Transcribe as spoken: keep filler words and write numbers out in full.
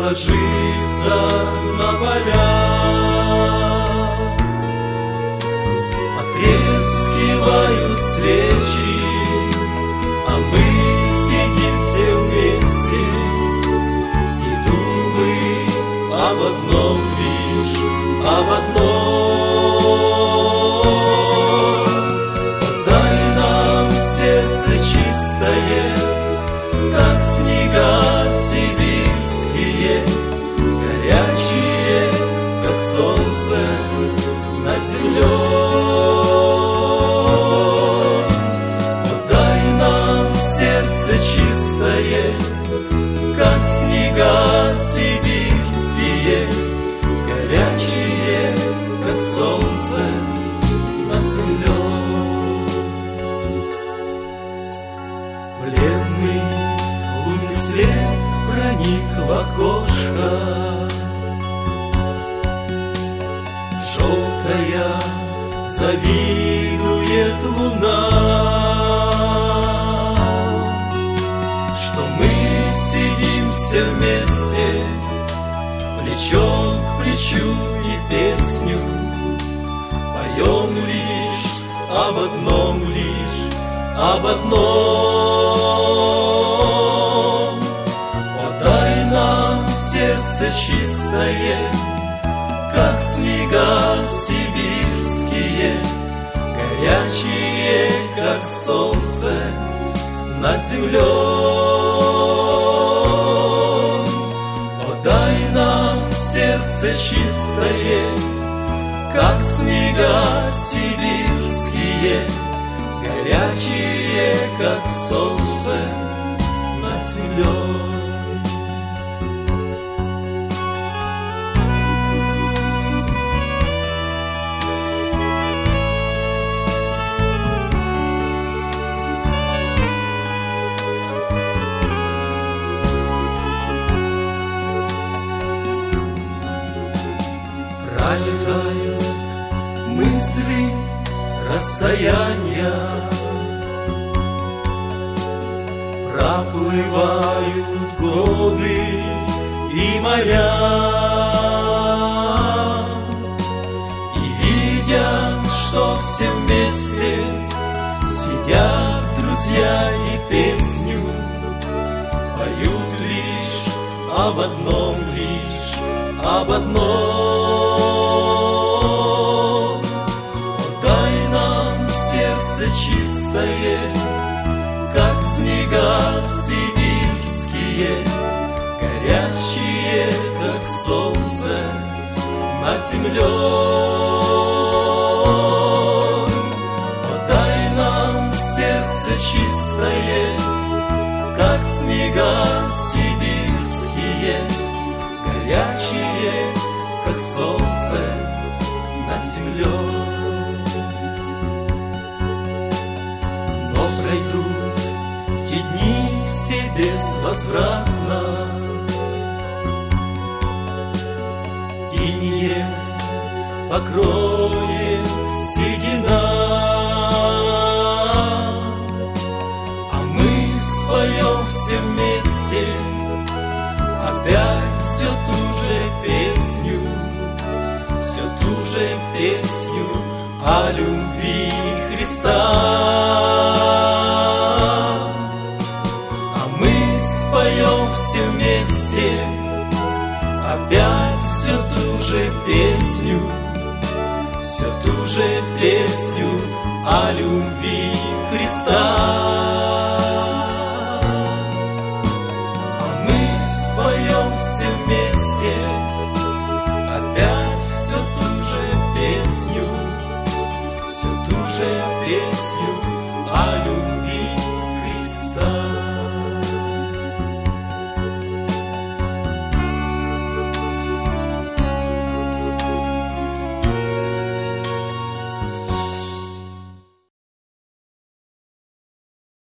ложится на поля, потрескивают свечи, а мы сидим все вместе и думаем об одном лишь, об одном. Дай нам сердце чистое, как снега сибирские, горячие, как солнце над землей. Дай нам сердце чистое, как снега сибирские, горячие, как солнце над землей. Бледный лунный свет проник в окошко, желтая завидует луна, что мы сидим все вместе, плечом к плечу и песню поем лишь об одном, лишь об одном. О, дай нам сердце чистое, как снега сибирские, горячие, как солнце над землей. О, дай нам сердце чистое, как снега сибирские, горячие, как солнце над землей. Пролетают мысли расстояния, проплывают годы и моря, и видят, что все вместе сидят друзья и песню поют лишь об одном, лишь об одном. Чистое, как снега сибирские, горячие, как солнце над землей. О, дай нам сердце чистое, как снега сибирские, горячие, как солнце над землей. Пройдут те дни все безвозвратно, инеем покроет седина, а мы споем все вместе опять все ту же песню, все ту же песню о любви Христа. Поем все вместе опять всю ту же песню, всю ту же песню о любви Христа. А мы споем все вместе